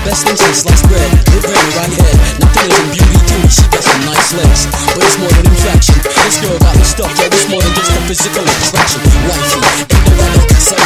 best thing since sliced bread. Live ready right here. Nothing isn't beauty beauty, she got some nice legs. But it's more than infection. This girl got me stuck, yo, it's more than just a physical attraction. Wifey, ain't no other, so